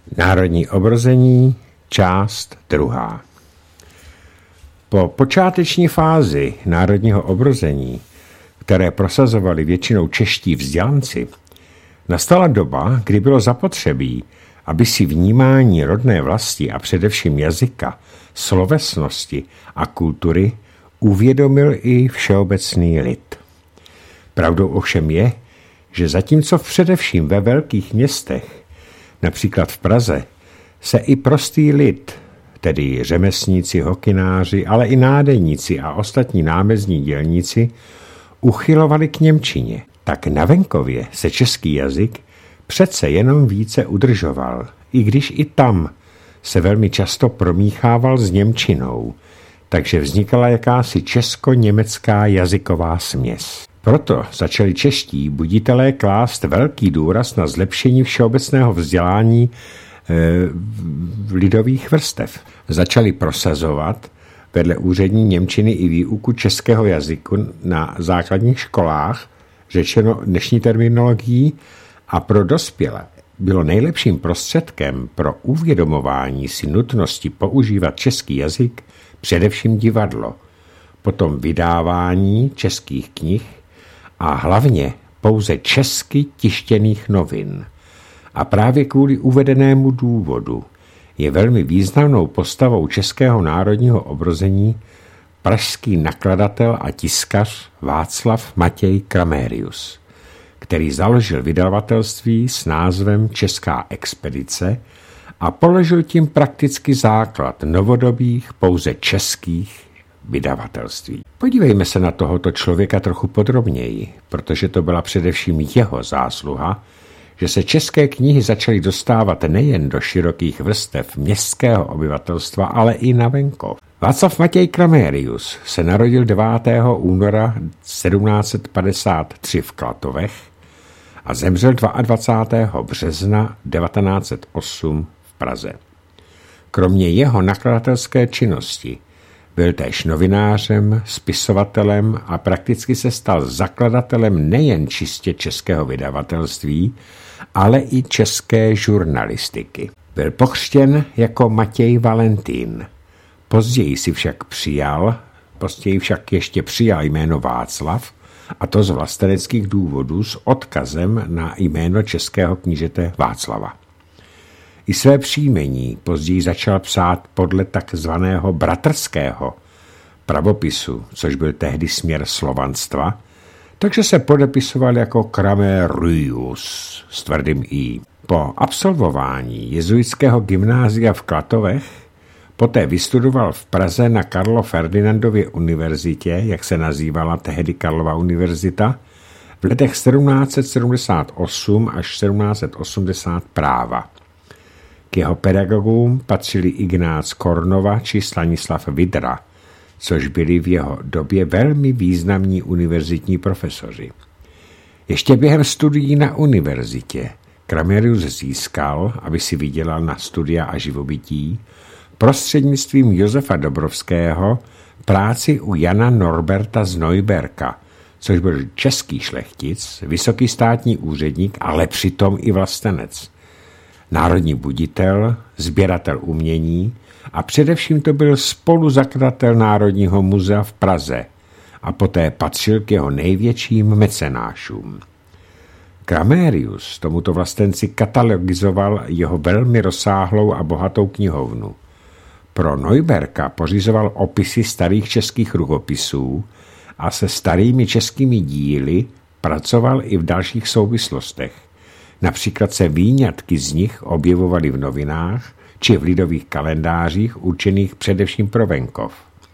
Národní obrození, část 2. Po počáteční fázi národního obrození, které prosazovali většinou čeští vzdělanci, nastala doba, kdy bylo zapotřebí, aby si vnímání rodné vlasti a především jazyka, slovesnosti a kultury uvědomil i všeobecný lid. Pravdou ovšem je, že zatímco především ve velkých městech, například v Praze, se i prostý lid, tedy řemeslníci, hokynáři, ale i nádeníci a ostatní námezní dělníci, uchylovali k němčině, tak na venkově se český jazyk přece jenom více udržoval, i když i tam se velmi často promíchával s němčinou, takže vznikala jakási česko-německá jazyková směs. Proto začali čeští buditelé klást velký důraz na zlepšení všeobecného vzdělání lidových vrstev. Začali prosazovat vedle úřední němčiny i výuku českého jazyku na základních školách, řečeno dnešní terminologií, a pro dospělé bylo nejlepším prostředkem pro uvědomování si nutnosti používat český jazyk především divadlo, potom vydávání českých knih a hlavně pouze česky tištěných novin. A právě kvůli uvedenému důvodu je velmi významnou postavou českého národního obrození pražský nakladatel a tiskař Václav Matěj Kramérius, který založil vydavatelství s názvem Česká expedice a položil tím prakticky základ novodobých pouze českých vydavatelství. Podívejme se na tohoto člověka trochu podrobněji, protože to byla především jeho zásluha, že se české knihy začaly dostávat nejen do širokých vrstev městského obyvatelstva, ale i na venkov. Václav Matěj Kramérius se narodil 9. února 1753 v Klatovech a zemřel 22. března 1908 v Praze. Kromě jeho nakladatelské činnosti byl též novinářem, spisovatelem a prakticky se stal zakladatelem nejen čistě českého vydavatelství, ale i české žurnalistiky. Byl pokřtěn jako Matěj Valentín. Později však ještě přijal jméno Václav, a to z vlasteneckých důvodů s odkazem na jméno českého knížete Václava. I své příjmení později začal psát podle takzvaného bratrského pravopisu, což byl tehdy směr slovanstva, takže se podepisoval jako Kramérius s tvrdým i. Po absolvování jezuitského gymnázia v Klatovech poté vystudoval v Praze na Karlo Ferdinandově univerzitě, jak se nazývala tehdy Karlova univerzita, v letech 1778 až 1780 práva. K jeho pedagogům patřili Ignác Kornova či Stanislav Vydra, což byli v jeho době velmi významní univerzitní profesoři. Ještě během studií na univerzitě Kramérius získal, aby si vydělal na studia a živobytí, prostřednictvím Josefa Dobrovského práci u Jana Norberta z Neuberka, což byl český šlechtic, vysoký státní úředník, ale přitom i vlastenec. Národní buditel, sběratel umění a především to byl spoluzakladatel Národního muzea v Praze a poté patřil k jeho největším mecenášům. Kramérius tomuto vlastenci katalogizoval jeho velmi rozsáhlou a bohatou knihovnu. Pro Neuberka pořizoval opisy starých českých rukopisů a se starými českými díly pracoval i v dalších souvislostech. Například se výňatky z nich objevovaly v novinách či v lidových kalendářích určených především pro venkov.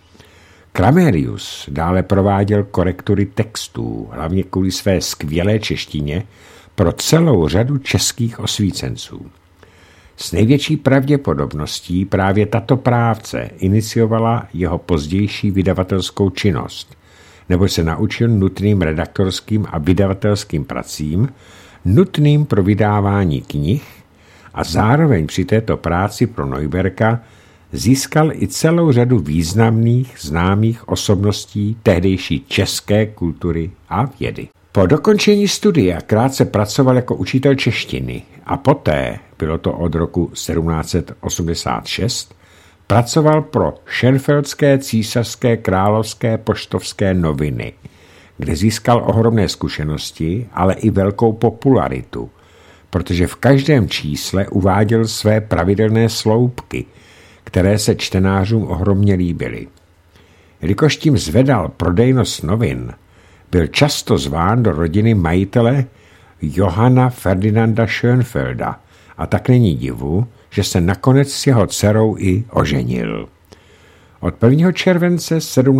Kramérius dále prováděl korektury textů, hlavně kvůli své skvělé češtině, pro celou řadu českých osvícenců. S největší pravděpodobností právě tato práce iniciovala jeho pozdější vydavatelskou činnost, nebo se naučil nutným redaktorským a vydavatelským pracím, nutným pro vydávání knih, a zároveň při této práci pro Neuberka získal i celou řadu významných, známých osobností tehdejší české kultury a vědy. Po dokončení studia krátce pracoval jako učitel češtiny a poté bylo to od roku 1786, pracoval pro Šenfeldské císařské královské poštovské noviny, kde získal ohromné zkušenosti, ale i velkou popularitu, protože v každém čísle uváděl své pravidelné sloupky, které se čtenářům ohromně líbily. Jelikož tím zvedal prodejnost novin, byl často zván do rodiny majitele Johanna Ferdinanda Schönfelda a tak není divu, že se nakonec s jeho dcerou i oženil. Od 1. července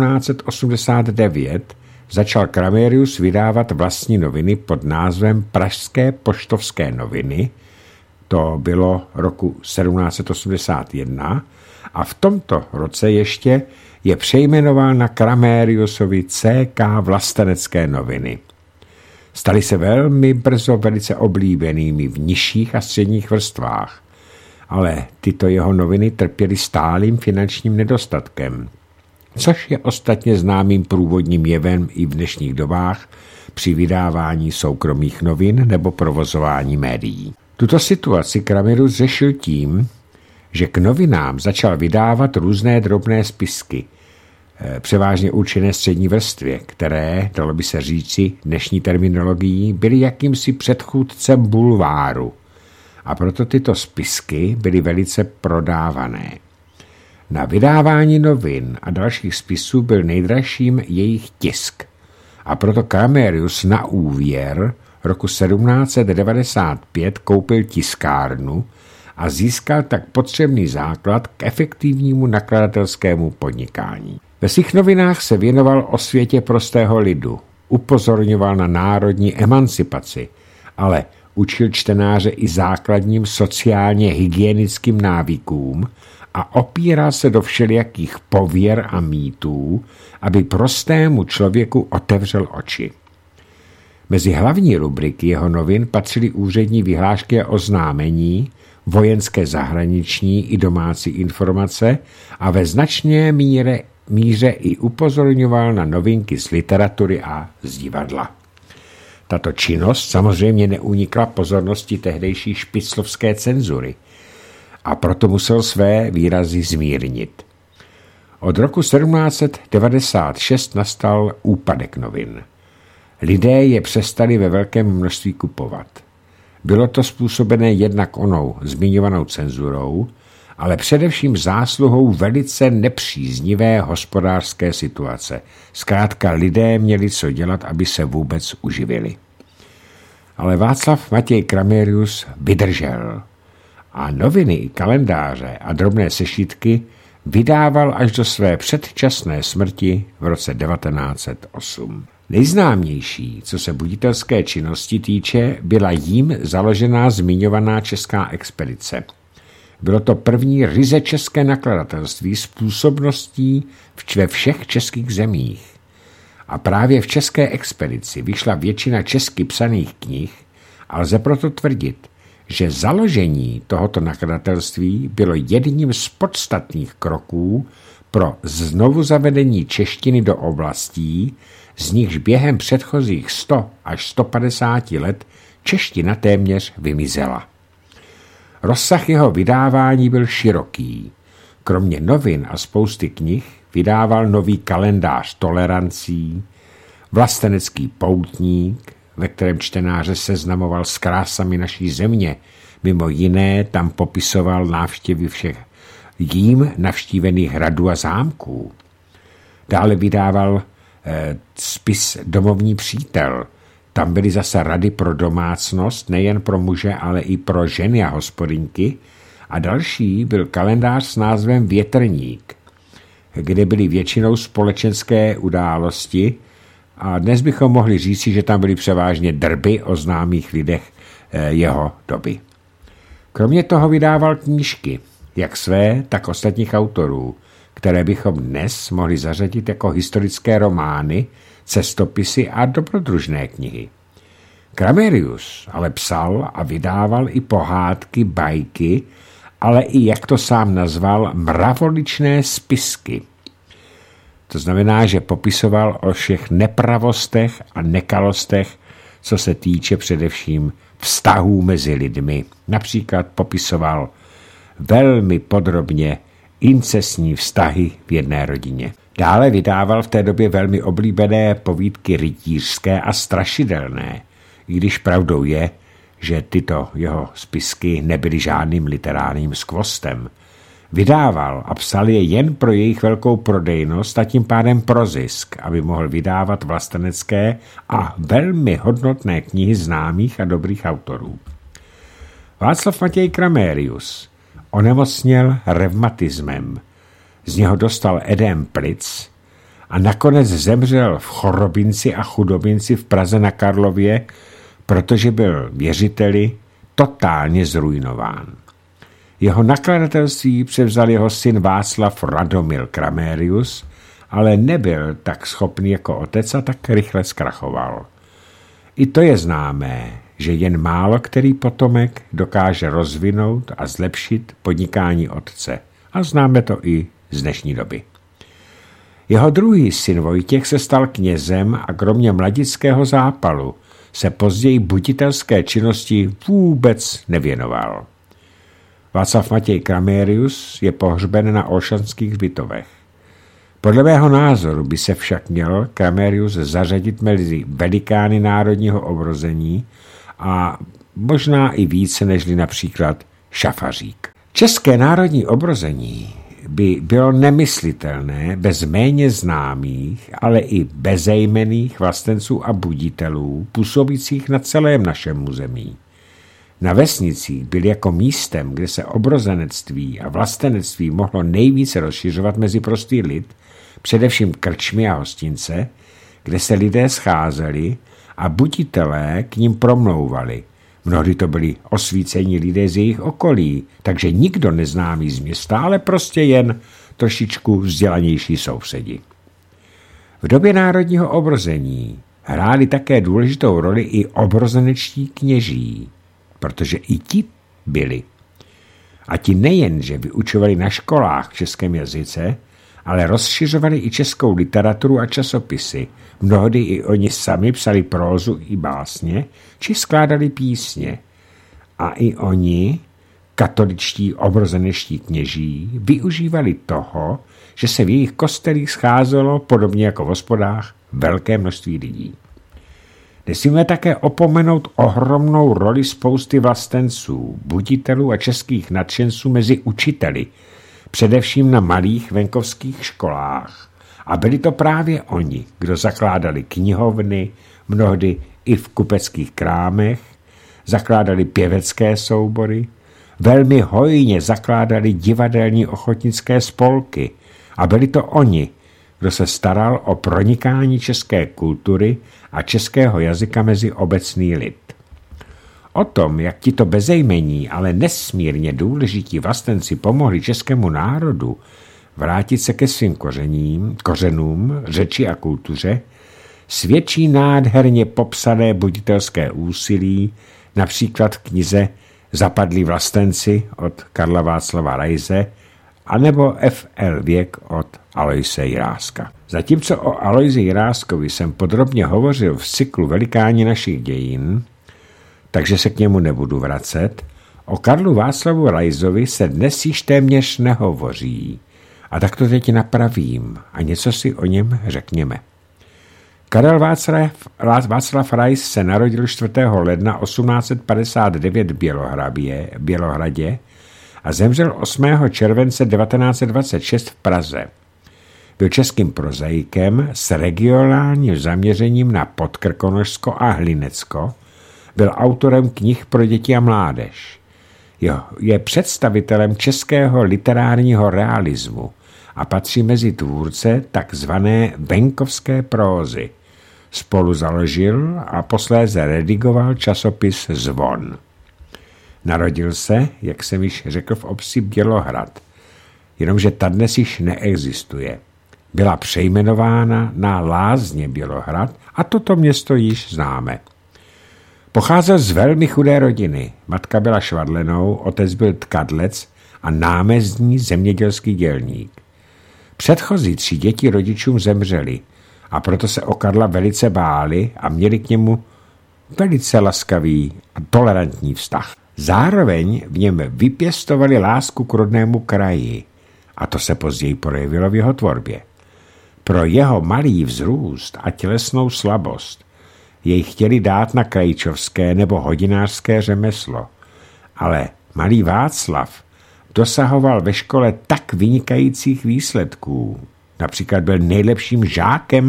1789 začal Kramérius vydávat vlastní noviny pod názvem Pražské poštovské noviny, to bylo roku 1781, a v tomto roce ještě je přejmenoval na Kramériusovy CK vlastenecké noviny. Staly se velmi brzo velice oblíbenými v nižších a středních vrstvách, ale tyto jeho noviny trpěly stálým finančním nedostatkem, což je ostatně známým průvodním jevem i v dnešních dobách při vydávání soukromých novin nebo provozování médií. Tuto situaci Kramérius řešil tím, že k novinám začal vydávat různé drobné spisky, převážně určené střední vrstvě, které, dalo by se říci dnešní terminologií, byly jakýmsi předchůdcem bulváru. A proto tyto spisky byly velice prodávané. Na vydávání novin a dalších spisů byl nejdražším jejich tisk. A proto Kramérius na úvěr roku 1795 koupil tiskárnu a získal tak potřebný základ k efektivnímu nakladatelskému podnikání. Ve svých novinách se věnoval osvětě prostého lidu, upozorňoval na národní emancipaci, ale učil čtenáře i základním sociálně hygienickým návykům a opíral se do všelijakých pověr a mýtů, aby prostému člověku otevřel oči. Mezi hlavní rubriky jeho novin patřily úřední vyhlášky a oznámení, vojenské zahraniční i domácí informace a ve značné míře i upozorňoval na novinky z literatury a z divadla. Tato činnost samozřejmě neunikla pozornosti tehdejší špiclovské cenzury a proto musel své výrazy zmírnit. Od roku 1796 nastal úpadek novin. Lidé je přestali ve velkém množství kupovat. Bylo to způsobené jednak onou zmiňovanou cenzurou, ale především zásluhou velice nepříznivé hospodářské situace. Zkrátka lidé měli co dělat, aby se vůbec uživili. Ale Václav Matěj Kramérius vydržel a noviny i kalendáře a drobné sešitky vydával až do své předčasné smrti v roce 1908. Nejznámější, co se buditelské činnosti týče, byla jím založená zmiňovaná česká expedice. Bylo to první ryze české nakladatelství s působností ve všech českých zemích. A právě v české expedici vyšla většina česky psaných knih a lze proto tvrdit, že založení tohoto nakladatelství bylo jedním z podstatných kroků pro znovuzavedení češtiny do oblastí, z nichž během předchozích 100 až 150 let čeština téměř vymizela. Rozsah jeho vydávání byl široký. Kromě novin a spousty knih vydával nový kalendář tolerancí, vlastenecký poutník, ve kterém čtenáře seznamoval s krásami naší země. Mimo jiné tam popisoval návštěvy všech jím navštívených hradů a zámků. Dále vydával spis Domovní přítel. Tam byly zase rady pro domácnost, nejen pro muže, ale i pro ženy a hospodyňky. A další byl kalendář s názvem Větrník, kde byly většinou společenské události a dnes bychom mohli říci, že tam byly převážně drby o známých lidech jeho doby. Kromě toho vydával knížky, jak své, tak ostatních autorů, které bychom dnes mohli zařadit jako historické romány, cestopisy a dobrodružné knihy. Kramérius ale psal a vydával i pohádky, bajky, ale i, jak to sám nazval, mravoličné spisky. To znamená, že popisoval o všech nepravostech a nekalostech, co se týče především vztahů mezi lidmi. Například popisoval velmi podrobně incestní vztahy v jedné rodině. Dále vydával v té době velmi oblíbené povídky rytířské a strašidelné, i když pravdou je, že tyto jeho spisky nebyly žádným literárním skvostem. Vydával a psal je jen pro jejich velkou prodejnost a tím pádem pro zisk, aby mohl vydávat vlastenecké a velmi hodnotné knihy známých a dobrých autorů. Václav Matěj Kramérius onemocněl revmatismem, z něho dostal edém plic a nakonec zemřel v Chorobinci a Chudobinci v Praze na Karlově, protože byl věřiteli totálně zruinován. Jeho nakladatelství převzal jeho syn Václav Radomil Kramérius, ale nebyl tak schopný jako otec a tak rychle zkrachoval. I to je známé, že jen málo který potomek dokáže rozvinout a zlepšit podnikání otce. A známe to i z dnešní doby. Jeho druhý syn Vojtěch se stal knězem a kromě mladického zápalu se později buditelské činnosti vůbec nevěnoval. Václav Matěj Kramérius je pohřben na Olšanských hřbitovech. Podle mého názoru by se však měl Kramérius zařadit mezi velikány národního obrození a možná i více nežli například Šafařík. České národní obrození by bylo nemyslitelné bez méně známých, ale i bezejmenných vlastenců a buditelů působících na celém našem území. Na vesnicích byl jako místem, kde se obrozenectví a vlastenectví mohlo nejvíce rozšiřovat mezi prostý lid, především krčmy a hostince, kde se lidé scházeli a buditelé k ním promlouvali. Mnohdy to byli osvícení lidé z jejich okolí, takže nikdo neznámý z města, ale prostě jen trošičku vzdělanější sousedi. V době národního obrození hráli také důležitou roli i obrozenečtí kněží, protože i ti byli. A ti nejen, že vyučovali na školách v českém jazyce, ale rozšiřovali i českou literaturu a časopisy. Mnohdy i oni sami psali prózu i básně, či skládali písně. A i oni, katoličtí obrozenečtí kněží, využívali toho, že se v jejich kostelích scházelo, podobně jako v hospodách, velké množství lidí. Nesmíme také opomenout ohromnou roli spousty vlastenců, buditelů a českých nadšenců mezi učiteli, především na malých venkovských školách. A byli to právě oni, kdo zakládali knihovny, mnohdy i v kupeckých krámech, zakládali pěvecké soubory, velmi hojně zakládali divadelní ochotnické spolky a byli to oni, kdo se staral o pronikání české kultury a českého jazyka mezi obecný lid. O tom, jak tito bezejmení, ale nesmírně důležití vlastenci pomohli českému národu vrátit se ke svým kořenům, řeči a kultuře, svědčí nádherně popsané buditelské úsilí, například v knize Zapadlí vlastenci od Karla Václava Raise anebo F.L. Věk od Aloise Jiráska. Zatímco o Aloisi Jiráskovi jsem podrobně hovořil v cyklu Velikáni našich dějin, takže se k němu nebudu vracet, o Karlu Václavu Raisovi se dnes již téměř nehovoří. A tak to teď napravím a něco si o něm řekněme. Karel Václav Rais se narodil 4. ledna 1859 v Bělohradě a zemřel 8. července 1926 v Praze. Byl českým prozaikem s regionálním zaměřením na Podkrkonošsko a Hlinecko, byl autorem knih pro děti a mládež. Je představitelem českého literárního realismu a patří mezi tvůrce takzvané venkovské prózy. Spolu založil a posléze redigoval časopis Zvon. Narodil se, jak jsem již řekl, v obci Bělohrad, jenomže ta dnes již neexistuje. Byla přejmenována na Lázně Bělohrad a toto město již známe. Pocházel z velmi chudé rodiny. Matka byla švadlenou, otec byl tkadlec a námezdní zemědělský dělník. Předchozí 3 děti rodičům zemřeli a proto se o Karla velice báli a měli k němu velice laskavý a tolerantní vztah. Zároveň v něm vypěstovali lásku k rodnému kraji a to se později projevilo v jeho tvorbě. Pro jeho malý vzrůst a tělesnou slabost jej chtěli dát na krajičovské nebo hodinářské řemeslo, ale malý Václav dosahoval ve škole tak vynikajících výsledků. Například byl nejlepším žákem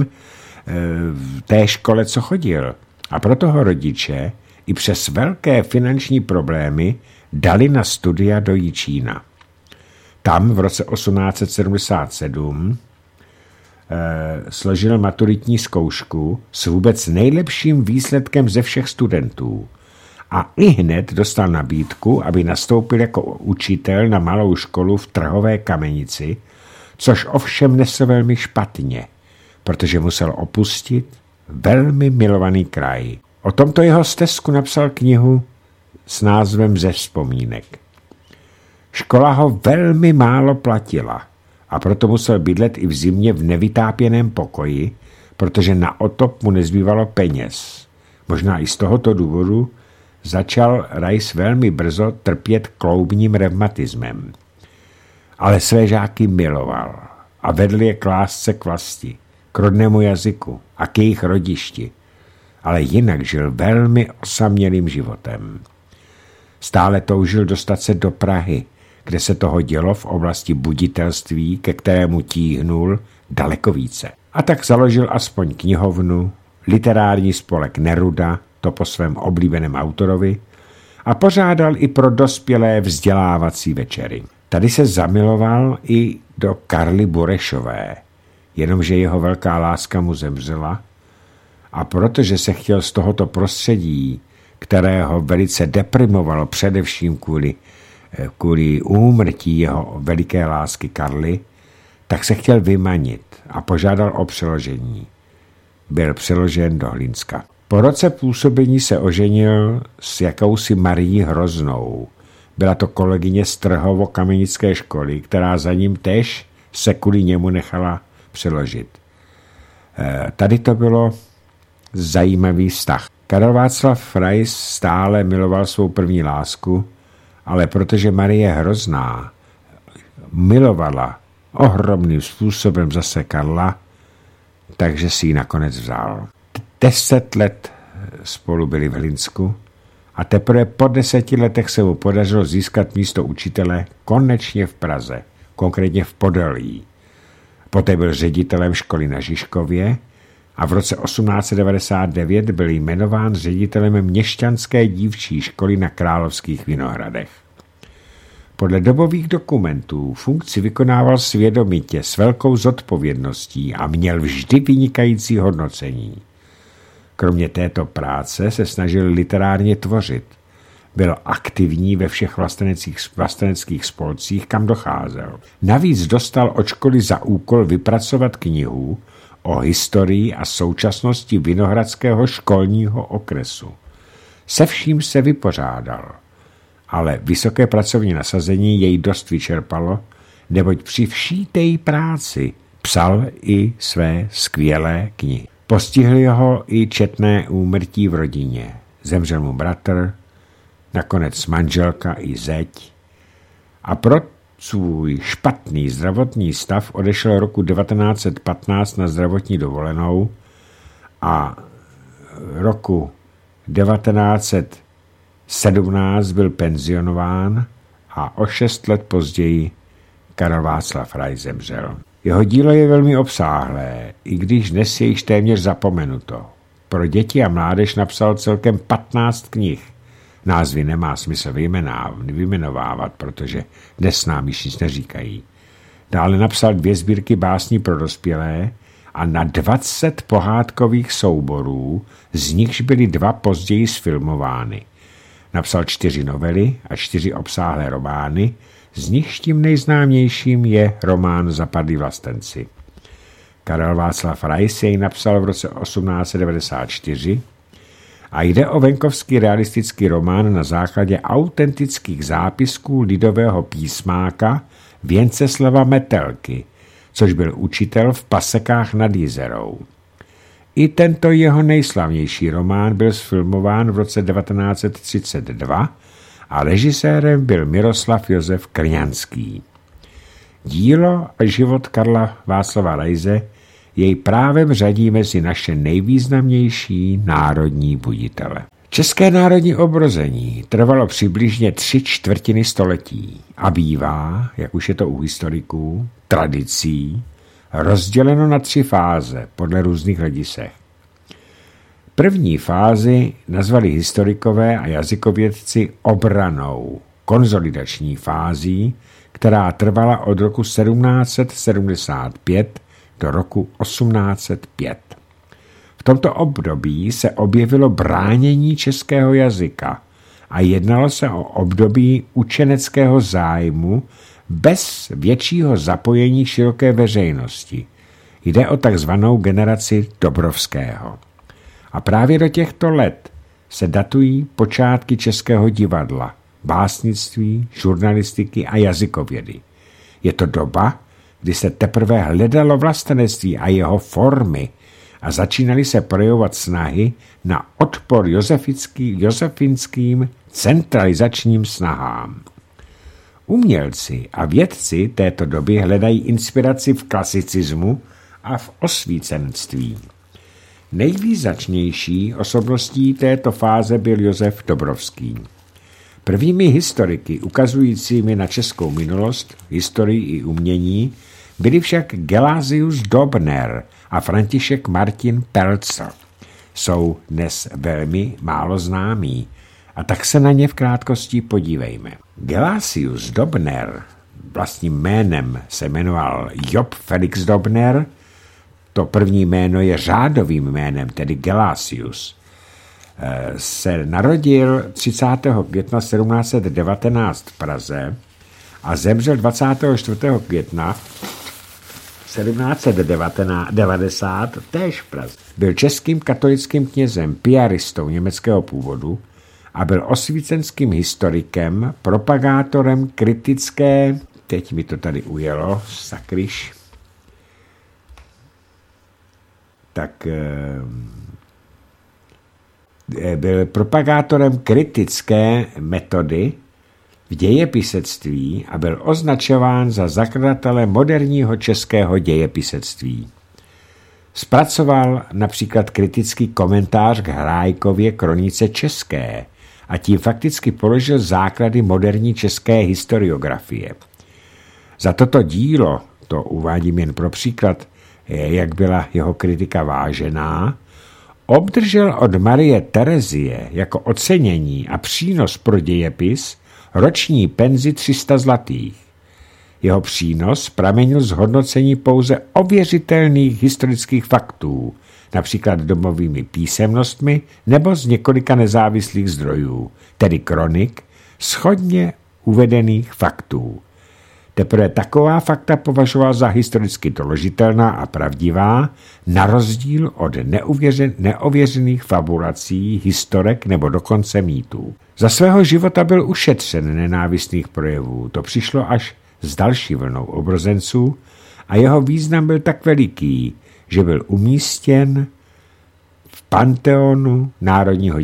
v té škole, co chodil. A proto ho rodiče i přes velké finanční problémy dali na studia do Jičína. Tam v roce 1877 složil maturitní zkoušku s vůbec nejlepším výsledkem ze všech studentů. A ihned dostal nabídku, aby nastoupil jako učitel na malou školu v Trhové Kamenici, což ovšem nesl velmi špatně, protože musel opustit velmi milovaný kraj. O tomto jeho stesku napsal knihu s názvem Ze vzpomínek. Škola ho velmi málo platila a proto musel bydlet i v zimě v nevytápěném pokoji, protože na otop mu nezbývalo peněz. Možná i z tohoto důvodu začal Rais velmi brzo trpět kloubním revmatismem. Ale své žáky miloval a vedl je k lásce k vlasti, k rodnému jazyku a k jejich rodišti, ale jinak žil velmi osamělým životem. Stále toužil dostat se do Prahy, kde se toho dělo v oblasti buditelství, ke kterému tíhnul daleko více. A tak založil aspoň knihovnu, literární spolek Neruda, to po svém oblíbeném autorovi, a pořádal i pro dospělé vzdělávací večery. Tady se zamiloval i do Karly Burešové, jenomže jeho velká láska mu zemřela a protože se chtěl z tohoto prostředí, kterého velice deprimovalo především kvůli úmrtí jeho veliké lásky Karly, tak se chtěl vymanit a požádal o přeložení. Byl přeložen do Hlinska. Po roce působení se oženil s jakousi Marií Hroznou. Byla to kolegyně z Trhovo-Kamenické školy, která za ním též se kvůli němu nechala přeložit. Tady to bylo zajímavý vztah. Karel Václav Rais stále miloval svou první lásku, ale protože Marie Hrozná milovala ohromným způsobem zase Karla, takže si ji nakonec vzal. 10 let spolu byli v Hlinsku a teprve po 10 letech se mu podařilo získat místo učitele konečně v Praze, konkrétně v Podolí. Poté byl ředitelem školy na Žižkově a v roce 1899 byl jmenován ředitelem měšťanské dívčí školy na Královských Vinohradech. Podle dobových dokumentů funkci vykonával svědomitě s velkou zodpovědností a měl vždy vynikající hodnocení. Kromě této práce se snažil literárně tvořit. Byl aktivní ve všech vlasteneckých spolcích, kam docházel. Navíc dostal od školy za úkol vypracovat knihu o historii a současnosti Vinohradského školního okresu. Se vším se vypořádal, ale vysoké pracovní nasazení jej dost vyčerpalo, neboť při vší té práci psal i své skvělé knihy. Postihly ho i četné úmrtí v rodině. Zemřel mu bratr, nakonec manželka i zeď a pro svůj špatný zdravotní stav odešel roku 1915 na zdravotní dovolenou a roku 1917 byl penzionován a o 6 let později Karel Václav Rais zemřel. Jeho dílo je velmi obsáhlé, i když dnes je již téměř zapomenuto. Pro děti a mládež napsal celkem 15 knih. Názvy nemá smysl vyjmenovávat, protože dnes nám již nic neříkají. Dále napsal 2 sbírky básní pro dospělé a na 20 pohádkových souborů, z nichž byly 2 později sfilmovány. Napsal 4 novely a 4 obsáhlé romány, z nichž tím nejznámějším je román Zapadlí vlastenci. Karel Václav Rais jej napsal v roce 1894 a jde o venkovský realistický román na základě autentických zápisků lidového písmáka Věnceslava Metelky, což byl učitel v Pasekách nad Jizerou. I tento jeho nejslavnější román byl zfilmován v roce 1932 a režisérem byl Miroslav Josef Krňanský. Dílo a život Karla Václava Raise jej právem řadí mezi naše nejvýznamnější národní buditele. České národní obrození trvalo přibližně 3/4 století a bývá, jak už je to u historiků, tradicí, rozděleno na 3 fáze podle různých hledisek. První fázi nazvali historikové a jazykovědci obranou, konzolidační fází, která trvala od roku 1775 do roku 1805. V tomto období se objevilo bránění českého jazyka a jednalo se o období učeneckého zájmu bez většího zapojení široké veřejnosti. Jde o takzvanou generaci Dobrovského. A právě do těchto let se datují počátky českého divadla, básnictví, žurnalistiky a jazykovědy. Je to doba, kdy se teprve hledalo vlastenectví a jeho formy a začínaly se projevovat snahy na odpor josefinským centralizačním snahám. Umělci a vědci této doby hledají inspiraci v klasicismu a v osvícenství. Nejvýznačnější osobností této fáze byl Josef Dobrovský. Prvními historiky ukazujícími na českou minulost, historii i umění byli však Gelasius Dobner a František Martin Pelzer. Jsou dnes velmi málo známí a tak se na ně v krátkosti podívejme. Gelasius Dobner, vlastním jménem se jmenoval Job Felix Dobner, to první jméno je řádovým jménem, tedy Gelasius, se narodil 30. května 1719 v Praze a zemřel 24. května 1790 též v Praze. Byl českým katolickým knězem, piaristou německého původu a byl osvícenským historikem, propagátorem kritické, teď mi to tady ujelo, sakryš, tak byl propagátorem kritické metody v dějepisectví a byl označován za zakladatele moderního českého dějepisectví. Zpracoval například kritický komentář k Hrájkově kronice české a tím fakticky položil základy moderní české historiografie. Za toto dílo, to uvádím jen pro příklad, jak byla jeho kritika vážená, obdržel od Marie Terezie jako ocenění a přínos pro dějepis roční penzi 300 zlatých. Jeho přínos pramenil z hodnocení pouze ověřitelných historických faktů, například domovými písemnostmi nebo z několika nezávislých zdrojů, tedy kronik, shodně uvedených faktů. Teprve taková fakta považoval za historicky doložitelná a pravdivá, na rozdíl od neověřených fabulací, historek nebo dokonce mýtů. Za svého života byl ušetřen nenávistných projevů. To přišlo až s další vlnou obrozenců a jeho význam byl tak veliký, že byl umístěn v Panteonu Národního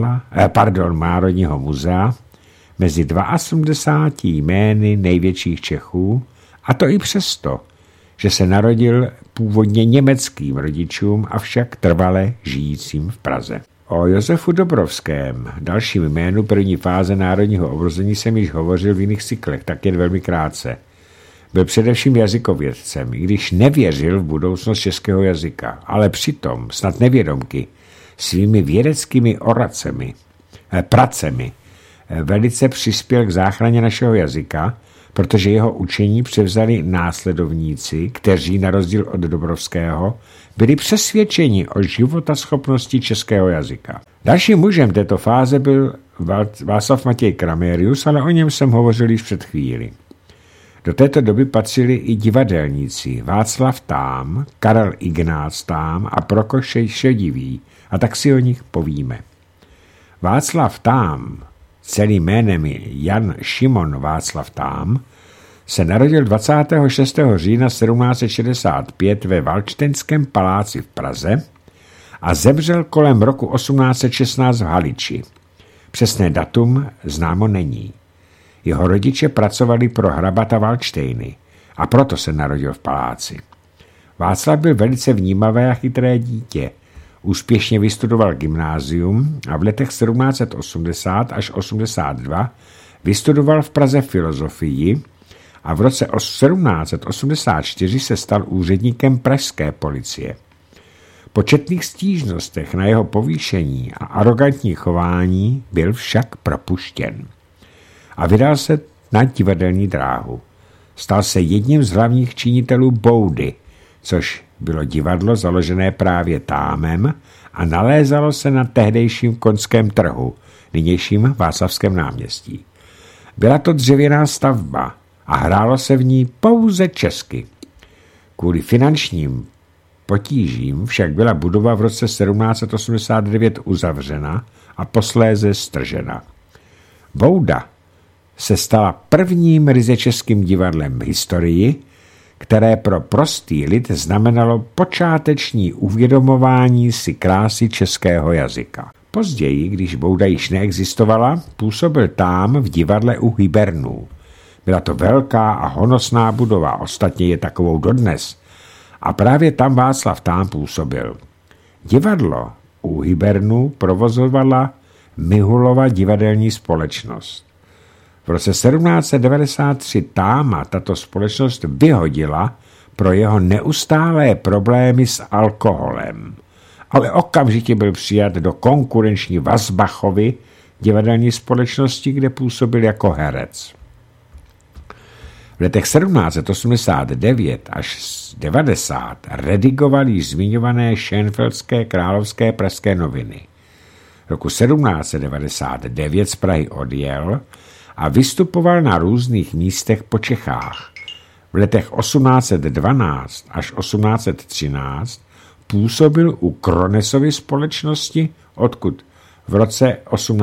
muzea mezi 82 jmény největších Čechů, a to i přesto, že se narodil původně německým rodičům, avšak trvale žijícím v Praze. O Josefu Dobrovském, dalším jménu první fáze národního obrození, jsem již hovořil v jiných cyklech, tak jen velmi krátce. Byl především jazykovědcem, i když nevěřil v budoucnost českého jazyka, ale přitom, snad nevědomky, svými vědeckými pracemi velice přispěl k záchraně našeho jazyka, protože jeho učení převzali následovníci, kteří na rozdíl od Dobrovského byli přesvědčeni o životaschopnosti českého jazyka. Dalším mužem této fáze byl Václav Matěj Kramérius, ale o něm jsem hovořil již před chvíli. Do této doby patřili i divadelníci Václav Tám, Karel Ignác Tám a Prokoš Šedivý, a tak si o nich povíme. Václav Tám, celým jménem je Jan Šimon Václav Tám, se narodil 26. října 1765 ve Valdštejnském paláci v Praze a zemřel kolem roku 1816 v Haliči. Přesné datum známo není. Jeho rodiče pracovali pro hrabata Valdštejny a proto se narodil v paláci. Václav byl velice vnímavé a chytré dítě. Úspěšně vystudoval gymnázium a v letech 1780 až 82 vystudoval v Praze filozofii a v roce 1784 se stal úředníkem pražské policie. Po četných stížnostech na jeho povýšení a arrogantní chování byl však propuštěn a vydal se na divadelní dráhu. Stal se jedním z hlavních činitelů Boudy, což bylo divadlo založené právě Támem a nalézalo se na tehdejším Koňském trhu, nynějším Václavském náměstí. Byla to dřevěná stavba a hrálo se v ní pouze česky. Kvůli finančním potížím však byla budova v roce 1789 uzavřena a posléze stržena. Bouda se stala prvním ryze českým divadlem v historii, které pro prostý lid znamenalo počáteční uvědomování si krásy českého jazyka. Později, když Bouda již neexistovala, působil Tám v divadle u Hybernů. Byla to velká a honosná budova, ostatně je takovou dodnes. A právě tam Václav Tám působil. Divadlo u Hybernů provozovala Mihulova divadelní společnost. V roce 1793 Táma tato společnost vyhodila pro jeho neustálé problémy s alkoholem, ale okamžitě byl přijat do konkurenční Vazbachovy divadelní společnosti, kde působil jako herec. V letech 1789 až 90 redigoval již zmiňované Šenfeldské královské pražské noviny. Roku 1799 z Prahy odjel a vystupoval na různých místech po Čechách. V letech 1812 až 1813 působil u Kronesovy společnosti, odkud v roce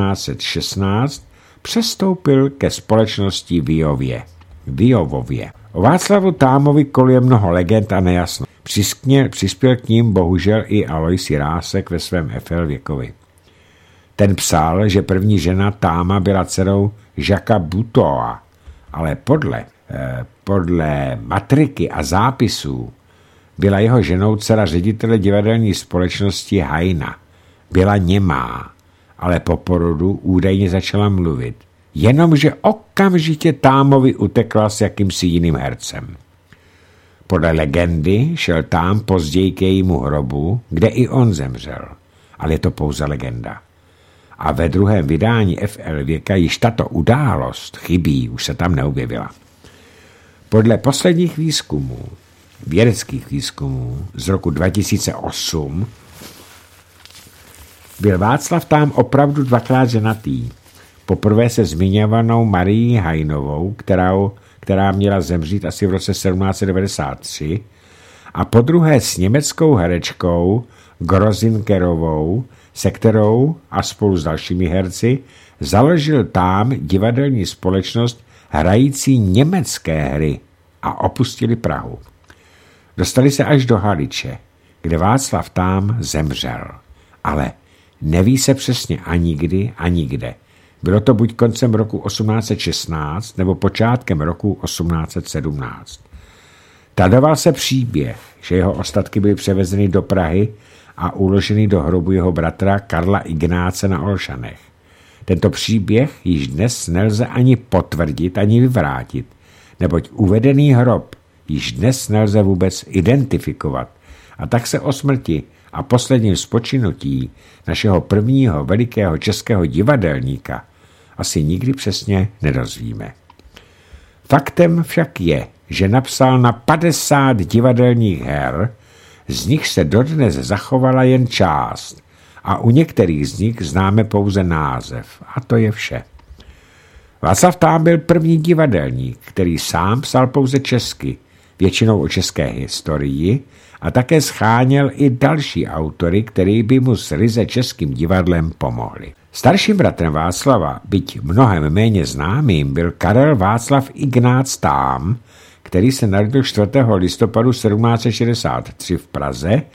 1816 přestoupil ke společnosti Vyjovově. O Václavu Támovi koluje mnoho legend a nejasno. Přispěl k ním bohužel i Alois Jirásek ve svém F.L. Věkovi. Ten psal, že první žena Táma byla dcerou Jacquesa Butoa, ale podle matriky a zápisů byla jeho ženou dcera ředitele divadelní společnosti Hajna. Byla němá, ale po porodu údajně začala mluvit. Jenomže okamžitě Támovi utekla s jakýmsi jiným hercem. Podle legendy šel Tám později k jejímu hrobu, kde i on zemřel. Ale je to pouze legenda. A ve druhém vydání F.L. Věka již tato událost chybí, už se tam neobjevila. Podle posledních výzkumů, vědeckých výzkumů z roku 2008, byl Václav Tám opravdu dvakrát ženatý. Poprvé se zmiňovanou Marií Hajnovou, která měla zemřít asi v roce 1793, a podruhé s německou herečkou Grozinkerovou, se kterou a spolu s dalšími herci založil Tám divadelní společnost hrající německé hry a opustili Prahu. Dostali se až do Haliče, kde Václav Tám zemřel. Ale neví se přesně ani kdy, ani kde. Bylo to buď koncem roku 1816 nebo počátkem roku 1817. Tradoval se příběh, že jeho ostatky byly převezeny do Prahy a uloženy do hrobu jeho bratra Karla Ignáce na Olšanech. Tento příběh již dnes nelze ani potvrdit, ani vyvrátit, neboť uvedený hrob již dnes nelze vůbec identifikovat. A tak se o smrti a posledním spočinutí našeho prvního velikého českého divadelníka asi nikdy přesně nedozvíme. Faktem však je, že napsal na 50 divadelních her, z nich se dodnes zachovala jen část a u některých z nich známe pouze název. A to je vše. Václav Tám byl první divadelník, který sám psal pouze česky, většinou o české historii, a také scháněl i další autory, který by mu s ryze českým divadlem pomohli. Starším bratrem Václava, byť mnohem méně známým, byl Karel Václav Ignác Tám, který se narodil 4. listopadu 1763 v Praze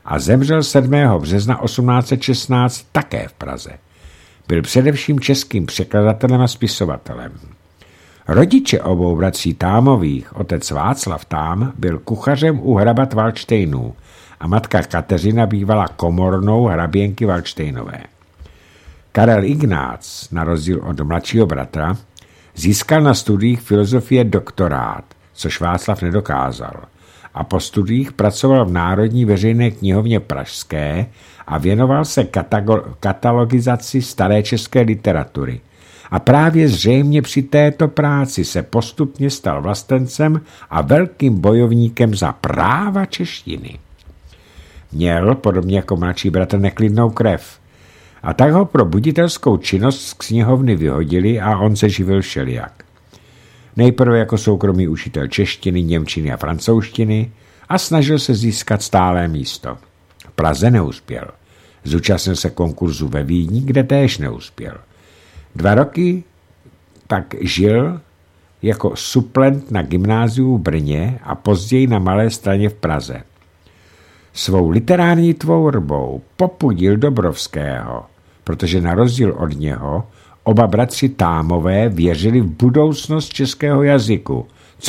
a zemřel 7. března 1816 také v Praze. Byl především českým překladatelem a spisovatelem. Rodiče obou bratří Támových, otec Václav Tám, byl kuchařem u hrabat Valdštejnů a matka Kateřina bývala komornou hraběnky Valdštejnové. Karel Ignác, na rozdíl od mladšího bratra, získal na studiích filozofie doktorát, což Václav nedokázal, a po studiích pracoval v Národní veřejné knihovně pražské a věnoval se katalogizaci staré české literatury. A právě zřejmě při této práci se postupně stal vlastencem a velkým bojovníkem za práva češtiny. Měl, podobně jako mladší bratr, neklidnou krev. A tak ho pro buditelskou činnost z knihovny vyhodili a on se živil všelijak. Nejprve jako soukromý učitel češtiny, němčiny a francouzštiny a snažil se získat stálé místo. V Praze neuspěl. Zúčastnil se konkurzu ve Vídni, kde též neuspěl. 2 roky pak žil jako suplent na gymnáziu v Brně a později na Malé Straně v Praze. Svou literární tvorbou popudil Dobrovského, protože na rozdíl od něho oba bratři Támové věřili v budoucnost českého jazyku,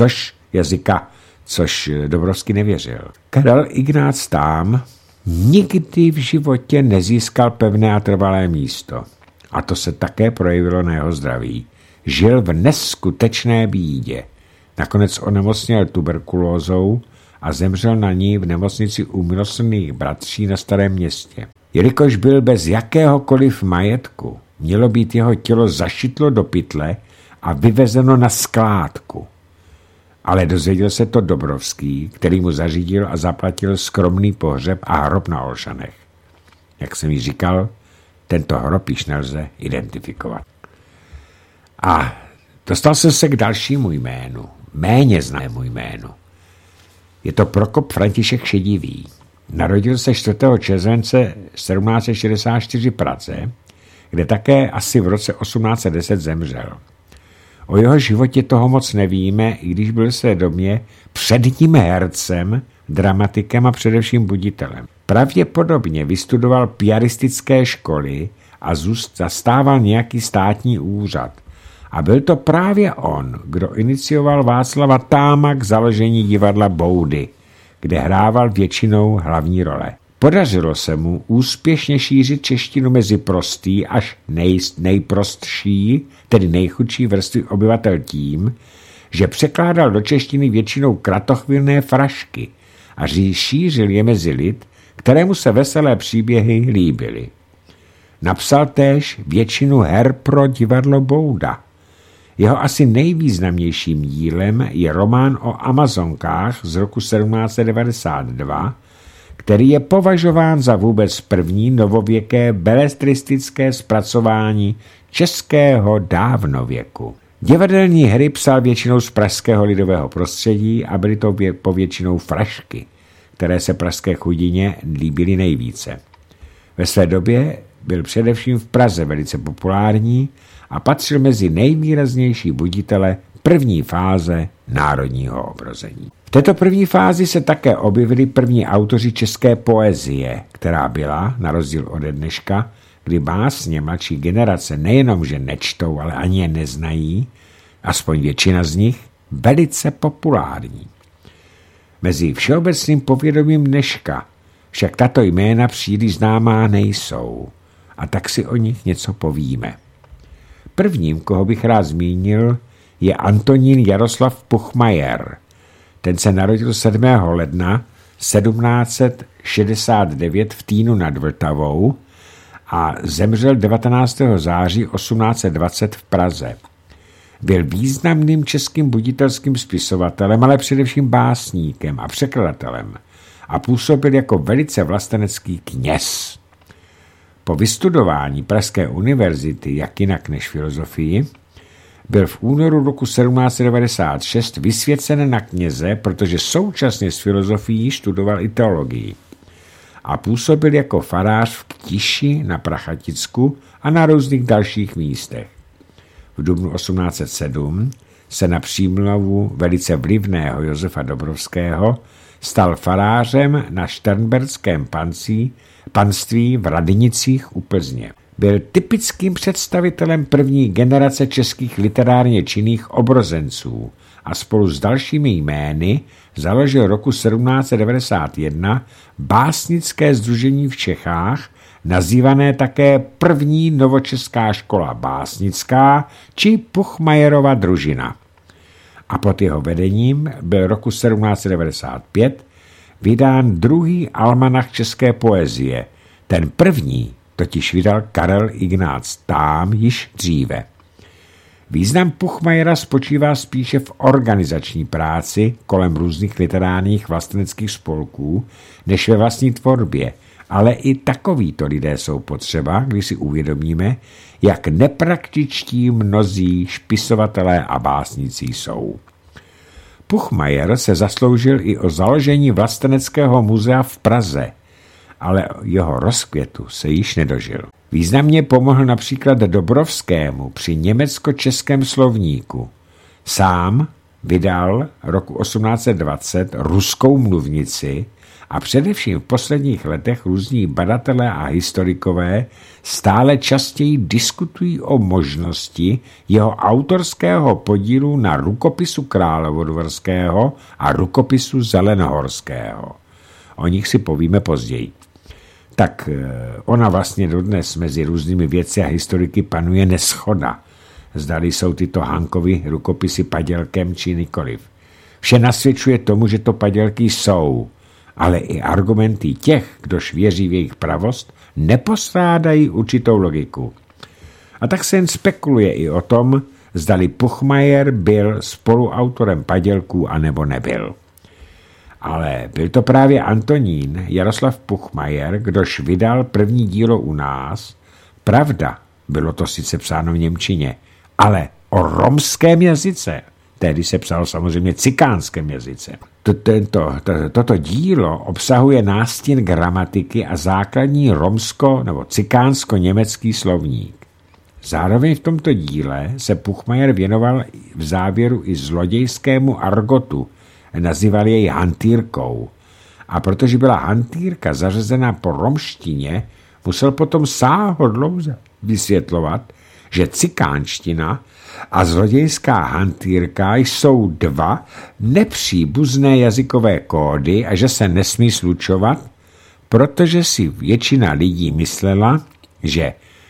což Dobrovský nevěřil. Karel Ignác Tám nikdy v životě nezískal pevné a trvalé místo. A to se také projevilo na jeho zdraví. Žil v neskutečné bídě. Nakonec onemocněl tuberkulózou a zemřel na ní v nemocnici u Milosrdných bratří na Starém Městě. Jelikož byl bez jakéhokoliv majetku, mělo být jeho tělo zašitlo do pytle a vyvezeno na skládku. Ale dozvěděl se to Dobrovský, který mu zařídil a zaplatil skromný pohřeb a hrob na Olšanech. Jak jsem ji říkal, tento hrob již nelze identifikovat. A dostal jsem se k dalšímu jménu, méně známému jménu. Je to Prokop František Šedivý. Narodil se 4. července 1764 v Praze, kde také asi v roce 1810 zemřel. O jeho životě toho moc nevíme, i když byl v své době předním hercem, dramatikem a především buditelem. Pravděpodobně vystudoval piaristické školy a zastával nějaký státní úřad. A byl to právě on, kdo inicioval Václava Táma k založení divadla Boudy, kde hrával většinou hlavní role. Podařilo se mu úspěšně šířit češtinu mezi prostý až nejprostší, tedy nejchudší vrstvy obyvatel tím, že překládal do češtiny většinou kratochvilné frašky a šířil je mezi lid, kterému se veselé příběhy líbily. Napsal též většinu her pro divadlo Bouda. Jeho asi nejvýznamnějším dílem je román o Amazonkách z roku 1792, který je považován za vůbec první novověké beletristické zpracování českého dávnověku. Divadelní hry psal většinou z pražského lidového prostředí a byly to povětšinou frašky, které se pražské chudině líbily nejvíce. Ve své době byl především v Praze velice populární a patřil mezi nejvýraznější buditele první fáze národního obrození. V této první fázi se také objevili první autoři české poezie, která byla, na rozdíl ode dneška, kdy básně mladší generace nejenom, že nečtou, ale ani je neznají, aspoň většina z nich, velice populární. Mezi všeobecným povědomím dneška však tato jména příliš známá nejsou, a tak si o nich něco povíme. Prvním, koho bych rád zmínil, je Antonín Jaroslav Puchmajer. Ten se narodil 7. ledna 1769 v Týnu nad Vltavou a zemřel 19. září 1820 v Praze. Byl významným českým buditelským spisovatelem, ale především básníkem a překladatelem a působil jako velice vlastenecký kněz. Po vystudování Pražské univerzity, jak jinak než filozofii, byl v únoru roku 1796 vysvěcen na kněze, protože současně s filozofií studoval i teologii. A působil jako farář v Ktiši na Prachaticku a na různých dalších místech. V dubnu 1807 se na přímluvu velice vlivného Josefa Dobrovského stal farářem na šternberském panství v Radynicích u Plzně. Byl typickým představitelem první generace českých literárně činných obrozenců a spolu s dalšími jmény založil roku 1791 básnické sdružení v Čechách, nazývané také první novočeská škola básnická či Puchmayerova družina. A pod jeho vedením byl roku 1795 vydán druhý almanach české poezie. Ten první totiž vydal Karel Ignác Tám již dříve. Význam Puchmayera spočívá spíše v organizační práci kolem různých literárních vlasteneckých spolků, než ve vlastní tvorbě, ale i takovýto lidé jsou potřeba, když si uvědomíme, jak nepraktičtí mnozí spisovatelé a básníci jsou. Puchmayer se zasloužil i o založení vlasteneckého muzea v Praze, ale jeho rozkvětu se již nedožil. Významně pomohl například Dobrovskému při německo-českém slovníku. Sám vydal roku 1820 ruskou mluvnici a především v posledních letech různí badatelé a historikové stále častěji diskutují o možnosti jeho autorského podílu na rukopisu Královodvorského a rukopisu Zelenohorského. O nich si povíme později. Tak ona vlastně dodnes mezi různými vědci a historiky panuje neshoda. Zdali jsou tyto Hankovy rukopisy padělkem či nikoliv. Vše nasvědčuje tomu, že to padělky jsou, ale i argumenty těch, kdož věří v jejich pravost, nepostrádají určitou logiku. A tak se jen spekuluje i o tom, zdali Puchmayer byl spoluautorem padělků anebo nebyl. Ale byl to právě Antonín Jaroslav Puchmayer, kdož vydal první dílo u nás. Pravda, bylo to sice psáno v němčině, ale o romském jazyce. Tehdy se psalo samozřejmě cikánském jazyce. Toto dílo obsahuje nástin gramatiky a základní romsko- nebo cikánsko-německý slovník. Zároveň v tomto díle se Puchmayer věnoval v závěru i zlodějskému argotu, nazýval jej hantýrkou. A protože byla hantýrka zařazena po romštině, musel potom sáhodlouze vysvětlovat, že cikánština a zlodějská hantýrka jsou dva nepříbuzné jazykové kódy a že se nesmí slučovat, protože si většina lidí myslela, že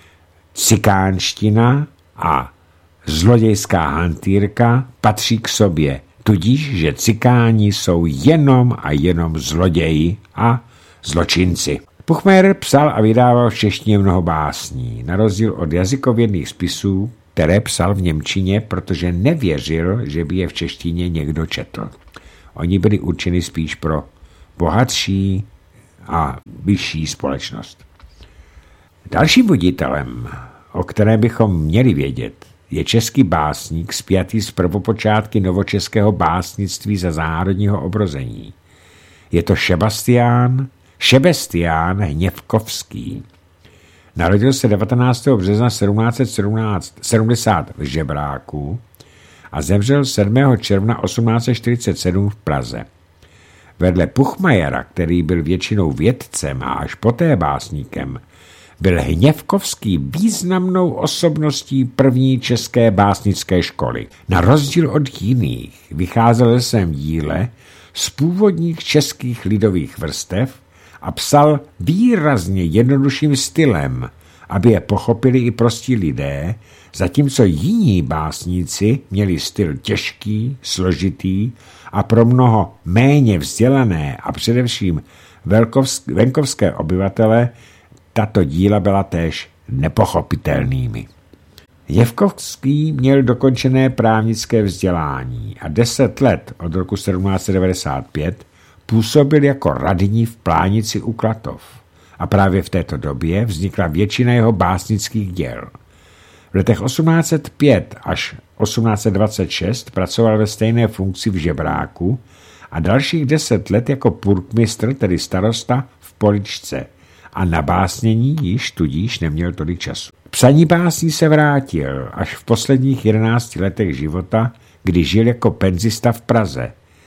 cikánština a zlodějská hantýrka patří k sobě, tudíž, že cikáni jsou jenom a jenom zloději a zločinci. Puchmayer psal a vydával v češtině mnoho básní, na rozdíl od jazykovědných spisů, které psal v němčině, protože nevěřil, že by je v češtině někdo četl. Oni byli určeni spíš pro bohatší a vyšší společnost. Dalším voditelem, o kterém bychom měli vědět, je český básník spjatý s prvopočátky novočeského básnictví za zárodního obrození. Je to Šebestián Hněvkovský. Narodil se 19. března 1770 v Žebráku a zemřel 7. června 1847 v Praze. Vedle Puchmayera, který byl většinou vědcem a až poté básníkem, byl Hněvkovský významnou osobností první české básnické školy. Na rozdíl od jiných vycházel ve svém díle z původních českých lidových vrstev a psal výrazně jednodušším stylem, aby je pochopili i prostí lidé, zatímco jiní básníci měli styl těžký, složitý a pro mnoho méně vzdělané a především venkovské obyvatele tato díla byla též nepochopitelnými. Hněvkovský měl dokončené právnické vzdělání a 10 let od roku 1795 působil jako radní v Plánici u Klatov a právě v této době vznikla většina jeho básnických děl. V letech 1805 až 1826 pracoval ve stejné funkci v Žebráku a dalších 10 let jako purkmistr, tedy starosta v Poličce, a na básnění již tudíž neměl tolik času. Psaní básní se vrátil až v posledních 11 letech života, kdy žil jako penzista v Praze.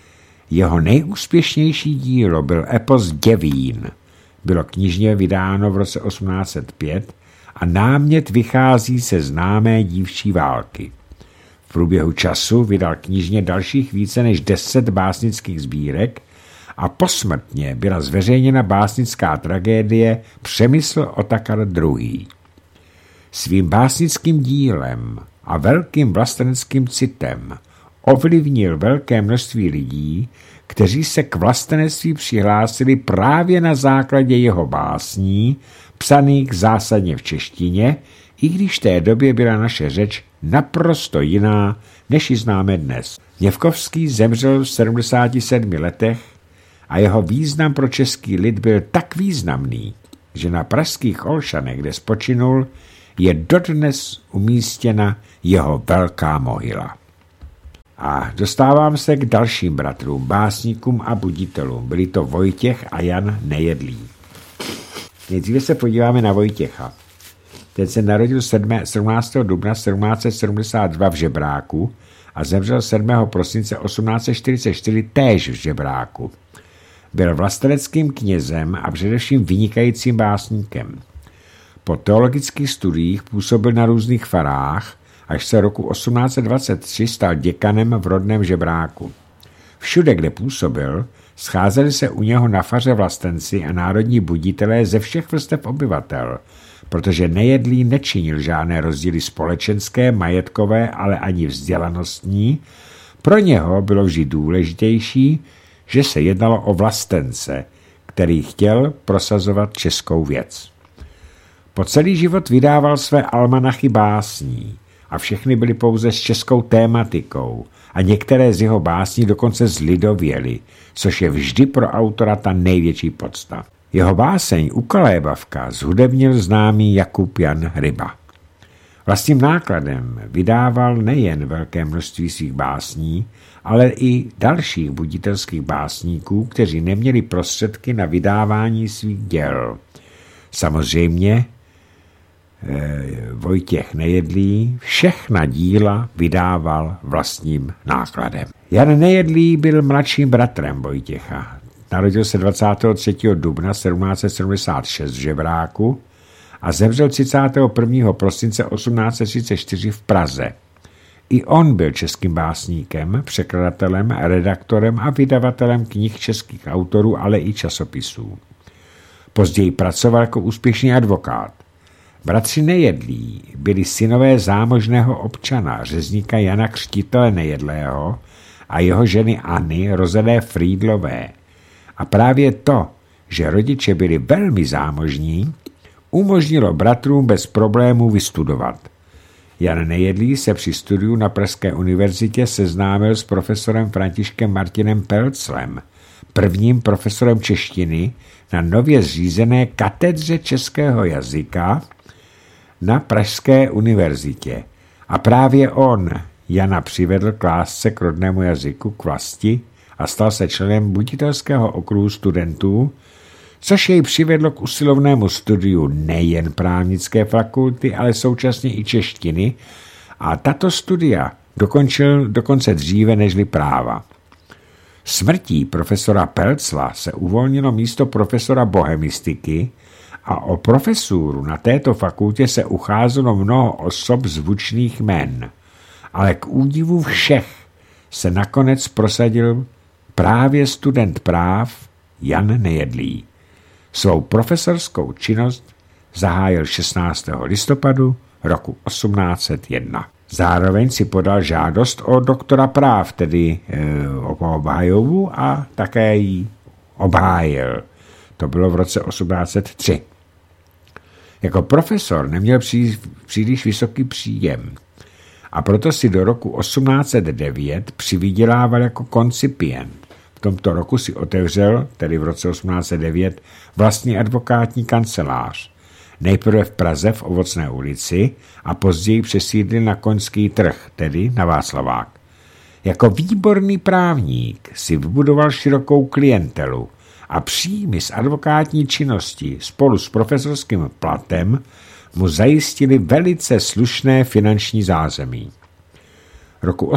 Jeho nejúspěšnější dílo byl epos Děvín. Bylo knižně vydáno v roce 1805 a námět vychází se známé dívčí války. V průběhu času vydal knižně dalších více než 10 básnických sbírek a posmrtně byla zveřejněna básnická tragédie Přemysl Otakar II. Svým básnickým dílem a velkým vlasteneckým citem ovlivnil velké množství lidí, kteří se k vlastenectví přihlásili právě na základě jeho básní, psaných zásadně v češtině, i když v té době byla naše řeč naprosto jiná, než ji známe dnes. Něvkovský zemřel v 77 letech a jeho význam pro český lid byl tak významný, že na pražských Olšanech, kde spočinul, je dodnes umístěna jeho velká mohyla. A dostávám se k dalším bratrům, básníkům a buditelům. Byli to Vojtěch a Jan Nejedlý. Nejdříve se podíváme na Vojtěcha. Ten se narodil 17. dubna 1772 v Žebráku a zemřel 7. prosince 1844 též v Žebráku. Byl vlasteneckým knězem a především vynikajícím básníkem. Po teologických studiích působil na různých farách, až se roku 1823 stal děkanem v rodném Žebráku. Všude, kde působil, scházeli se u něho na faře vlastenci a národní buditelé ze všech vrstev obyvatel, protože Nejedlý nečinil žádné rozdíly společenské, majetkové, ale ani vzdělanostní. Pro něho bylo vždy důležitější, že se jednalo o vlastence, který chtěl prosazovat českou věc. Po celý život vydával své almanachy básní a všechny byly pouze s českou tématikou a některé z jeho básní dokonce zlidověly, což je vždy pro autora ta největší podsta. Jeho báseň Ukolébavka zhudebnil známý Jakub Jan Ryba. Vlastním nákladem vydával nejen velké množství svých básní, ale i dalších buditelských básníků, kteří neměli prostředky na vydávání svých děl. Samozřejmě Vojtěch Nejedlý všechna díla vydával vlastním nákladem. Jan Nejedlý byl mladším bratrem Vojtěcha. Narodil se 23. dubna 1776 v Žebráku a zemřel 31. prosince 1834 v Praze. I on byl českým básníkem, překladatelem, redaktorem a vydavatelem knih českých autorů, ale i časopisů. Později pracoval jako úspěšný advokát. Bratři Nejedlí byli synové zámožného občana, řezníka Jana Křtitele Nejedlého a jeho ženy Anny, rozené Frýdlové. A právě to, že rodiče byli velmi zámožní, umožnilo bratrům bez problémů vystudovat. Jan Nejedlý se při studiu na Pražské univerzitě seznámil s profesorem Františkem Martinem Pelclem, prvním profesorem češtiny na nově zřízené katedře českého jazyka na Pražské univerzitě. A právě on Jana přivedl k lásce k rodnému jazyku, k vlasti a stal se členem buditelského okruhu studentů, což jej přivedlo k usilovnému studiu nejen právnické fakulty, ale současně i češtiny a tato studia dokončil dokonce dříve nežli práva. Smrtí profesora Pelcla se uvolnilo místo profesora bohemistiky a o profesuru na této fakultě se ucházelo mnoho osob zvučných jmen, ale k údivu všech se nakonec prosadil právě student práv Jan Nejedlý. Svou profesorskou činnost zahájil 16. listopadu roku 1801. Zároveň si podal žádost o doktora práv, tedy o obhajovu, a také ji obhájil. To bylo v roce 1803. Jako profesor neměl příliš vysoký příjem a proto si do roku 1809 přivydělával jako koncipient. V tomto roku si otevřel, tedy v roce 1809, vlastní advokátní kancelář. Nejprve v Praze v Ovocné ulici a později přesídlil na Koňský trh, tedy na Václavák. Jako výborný právník si vybudoval širokou klientelu a příjmy z advokátní činnosti spolu s profesorským platem mu zajistili velice slušné finanční zázemí. Roku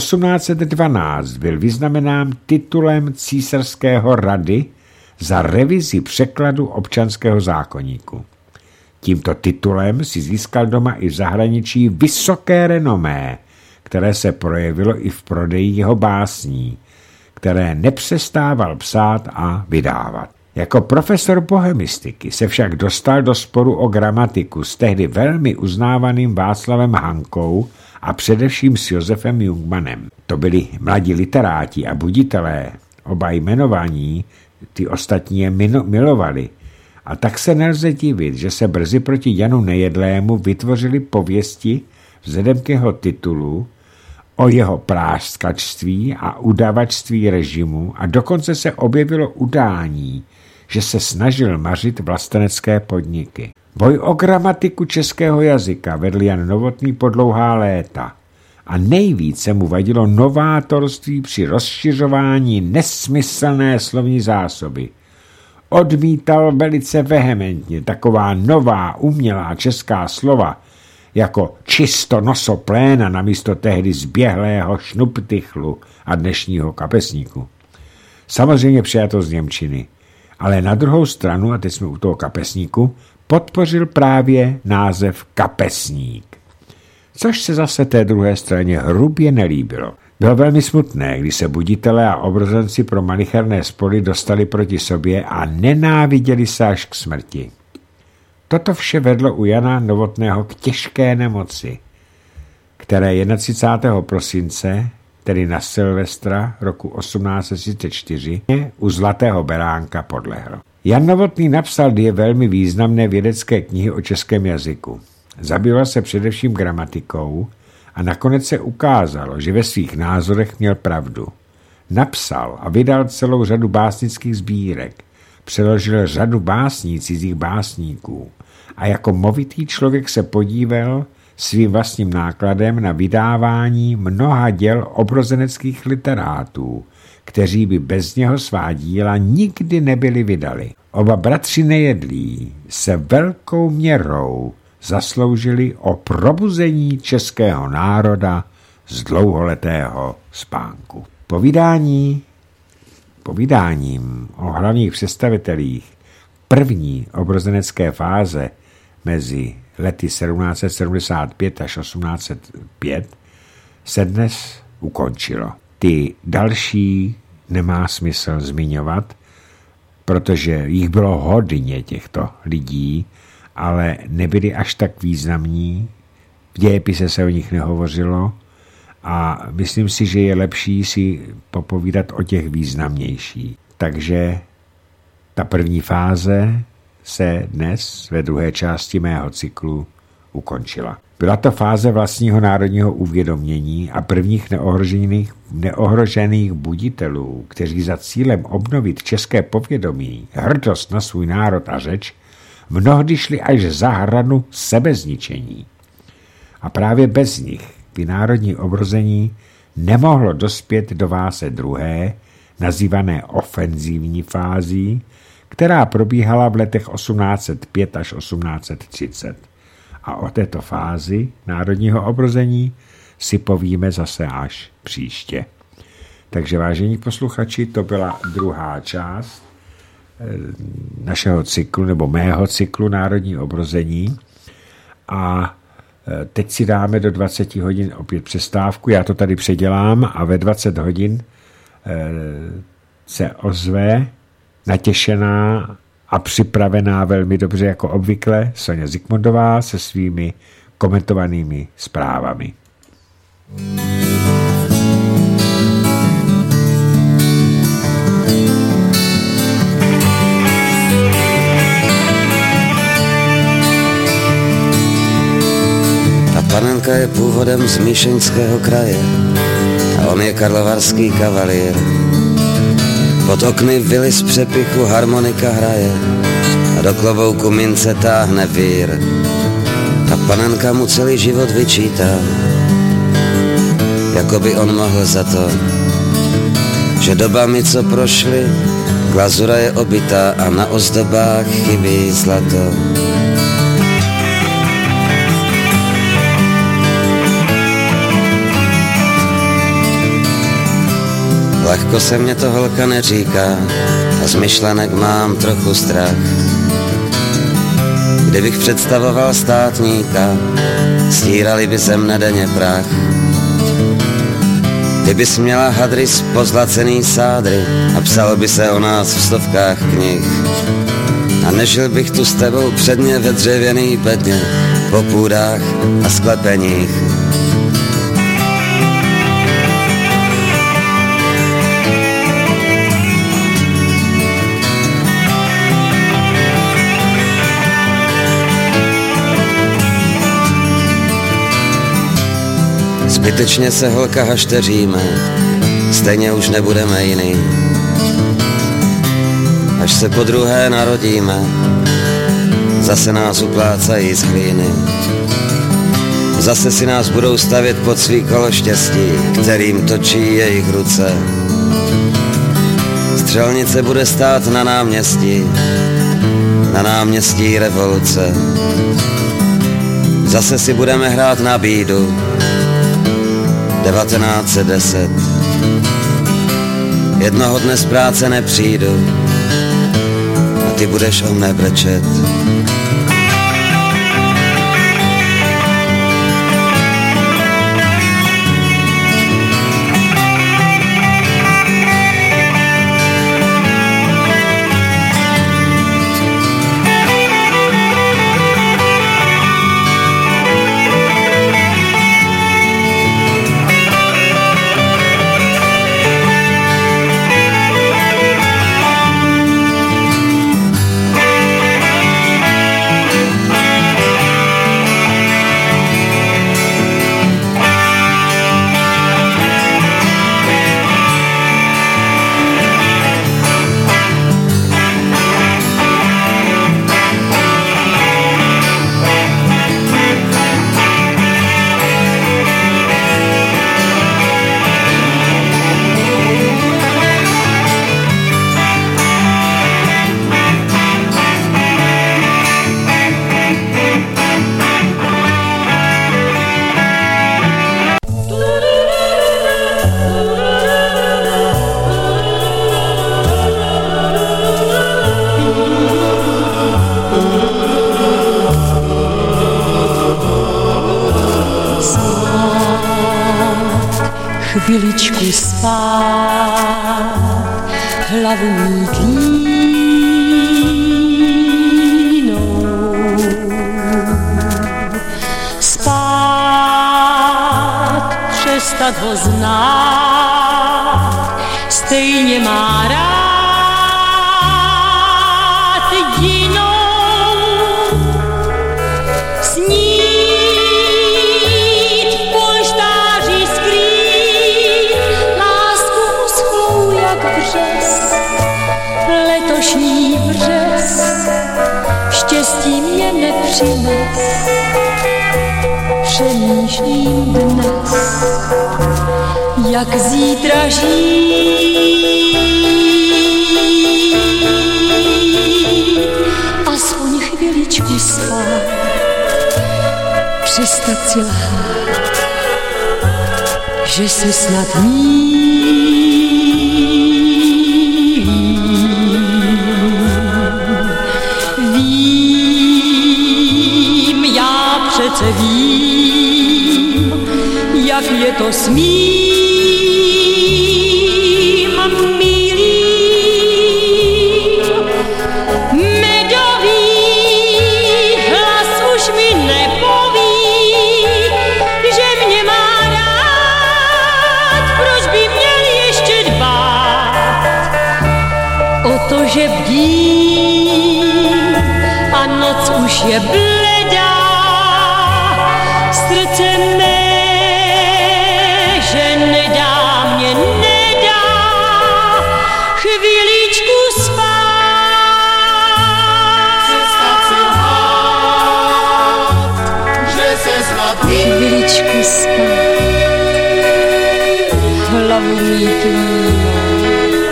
1812 byl vyznamenán titulem císařského rady za revizi překladu občanského zákoníku. Tímto titulem si získal doma i v zahraničí vysoké renomé, které se projevilo i v prodeji jeho básní, které nepřestával psát a vydávat. Jako profesor bohemistiky se však dostal do sporu o gramatiku s tehdy velmi uznávaným Václavem Hankou a především s Josefem Jungmannem. To byli mladí literáti a buditelé, oba jmenovaní, ty ostatní je milovali. A tak se nelze divit, že se brzy proti Janu Nejedlému vytvořily pověsti vzhledem k jeho titulu o jeho práškačství a udavačství režimu a dokonce se objevilo udání, že se snažil mařit vlastenecké podniky. Boj o gramatiku českého jazyka vedl Jan Novotný po dlouhá léta a nejvíce mu vadilo novátorství při rozšiřování nesmyslné slovní zásoby. Odmítal velice vehementně taková nová umělá česká slova jako čisto nosopléna namísto tehdy zběhlého šnuptychlu a dnešního kapesníku. Samozřejmě přijato z němčiny, ale na druhou stranu, a teď jsme u toho kapesníku, podpořil právě název kapesník. Což se zase té druhé straně hrubě nelíbilo. Bylo velmi smutné, když se buditelé a obrozenci pro malicherné spory dostali proti sobě a nenáviděli se až k smrti. Toto vše vedlo u Jana Novotného k těžké nemoci, které 31. prosince, tedy na Silvestra roku 1834, u Zlatého beránka podlehl. Jan Novotný napsal 2 velmi významné vědecké knihy o českém jazyku. Zabýval se především gramatikou a nakonec se ukázalo, že ve svých názorech měl pravdu. Napsal a vydal celou řadu básnických sbírek, přeložil řadu básní cizích básníků a jako movitý člověk se podíval svým vlastním nákladem na vydávání mnoha děl obrozeneckých literátů, kteří by bez něho svá díla nikdy nebyli vydali. Oba bratři Nejedlí se velkou měrou zasloužili o probuzení českého národa z dlouholetého spánku. Povídáním o hlavních představitelích první obrozenecké fáze mezi lety 1775 až 1805 se dnes ukončilo. Ty další nemá smysl zmiňovat, protože jich bylo hodně těchto lidí, ale nebyli až tak významní, v dějepise se o nich nehovořilo a myslím si, že je lepší si popovídat o těch významnějších. Takže ta první fáze se dnes ve druhé části mého cyklu ukončila. Byla to fáze vlastního národního uvědomění a prvních neohrožených buditelů, kteří za cílem obnovit české povědomí, hrdost na svůj národ a řeč, mnohdy šli až za hranu sebezničení. A právě bez nich by národní obrození nemohlo dospět do fáze druhé, nazývané ofenzivní fází, která probíhala v letech 1805 až 1830. A o této fázi národního obrození si povíme zase až příště. Takže vážení posluchači, to byla druhá část našeho cyklu, nebo mého cyklu Národní obrození. A teď si dáme do 20 hodin opět přestávku. Já to tady předělám a ve 20 hodin se ozve natěšená a připravená velmi dobře jako obvykle Soňa Zikmundová se svými komentovanými zprávami. Ta panenka je původem z Míšeňského kraje a on je karlovarský kavalír. Pod okny vily z přepichu harmonika hraje a do klobouku mince táhne vír. Ta panenka mu celý život vyčítá, jako by on mohl za to, že dobami, co prošly, glazura je obitá a na ozdobách chybí zlato. Lehko se mě to holka neříká a z myšlenek mám trochu strach. Kdybych představoval státníka, stírali by se mne denně prach. Ty bys měla hadrys pozlacený sádry a psalo by se o nás v stovkách knih. A nežil bych tu s tebou předně ve dřevěný bedně, po půdách a sklepeních. Zbytečně se holka hašteříme, stejně už nebudeme jiný. Až se podruhé narodíme, zase nás uplácají z hlíny. Zase si nás budou stavět pod svý kolo štěstí, kterým točí jejich ruce. Střelnice bude stát na náměstí revoluce. Zase si budeme hrát na bídu, 1910. Jednoho dne z práce nepřijdu a ty budeš o mne brečet. Chviličku spát, hlavu mít línou. Spát, přestat ho znát, stejně má rád jinou. Letošní vřes štěstí mě nepřines. Přemýšlím dnes, jak zítra žít. Aspoň chviličku spát, přestat si lhát, že se snad přece vím, jak je to s mým milým. Medový hlas už mi nepoví, že mě má rád, proč by měl ještě dbát o to, že bdím a noc už je bledá. Srdce mé, že nedá, mě nedá chviličku spát. Přestat si lhát, že se snad chviličku spát, hlavu mít línou.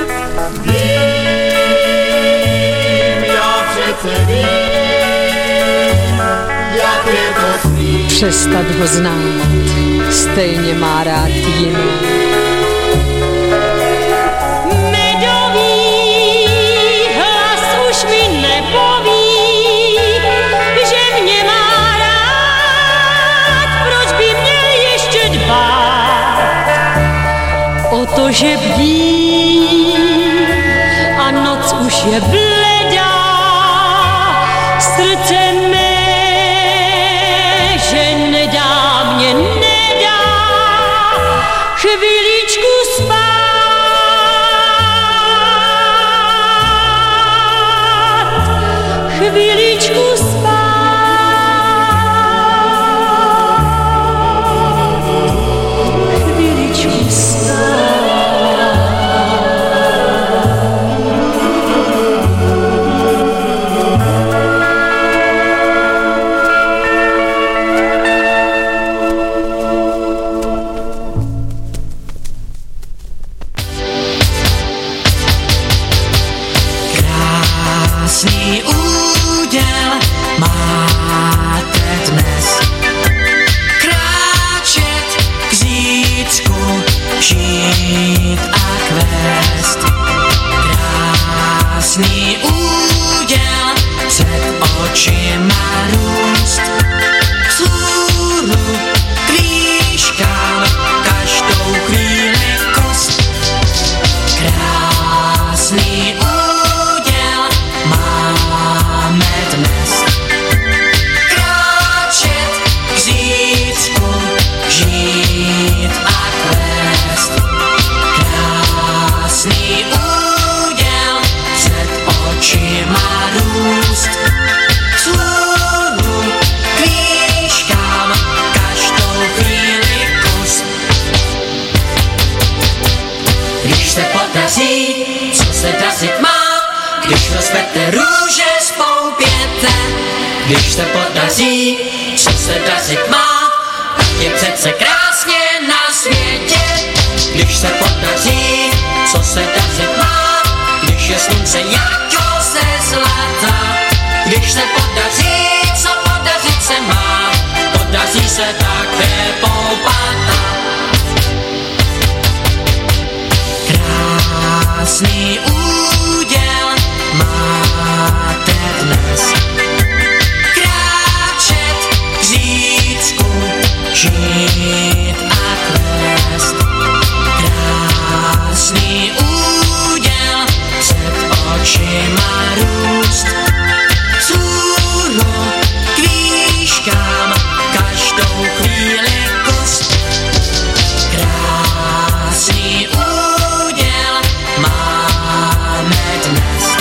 Vím, já přece vím, jak je to s ním. Přestat ho znát, stejně má rád jinou. je bledá, srdce mé, že nedá, mě nedá chvíličku spát, chvíličku spát. Krásný úděl máte dnes, kráčet k zítřku, žít a kvést. Krásný úděl před očima růst, vzhůru k výškám každou chvíli kost. Krásný máme dnes, kráčet k zítřku, žít a kvést. Krásný úděl před očima růst, vzhůru k výškám každou chvíli kus. Když se podaří, co se dařit má, když rozkvete růže spoupěte, když se podaří, co se dařit má, tak je přece krásně na světě. Když se podaří, co se dařit má, když je slunce jako ze zlata, když se podaří, co podařit se má, podaří se také poupata. Krásný úděl máte dnes, kráčet k zítřku, žít a kvést. Krásný úděl před očima růst, vzhůru k výškám každou chvíli kost. Krásný úděl máme dnes,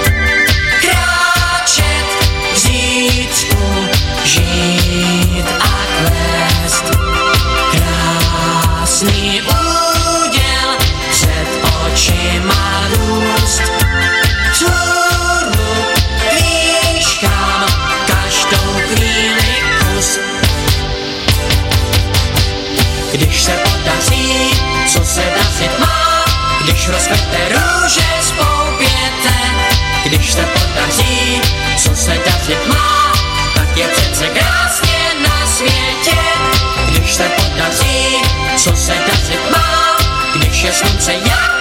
kráčet k zítřku, žít a kvést. Krásný úděl před očima růst, vzhůru k výškám každou chvíli kus. Když se podaří, co se dařit má, když rozkvete růže spoupěte, když se podaří, co se dařit má, tak je přece krásně na světě. Když se podaří, co se dařit má, když je slunce jak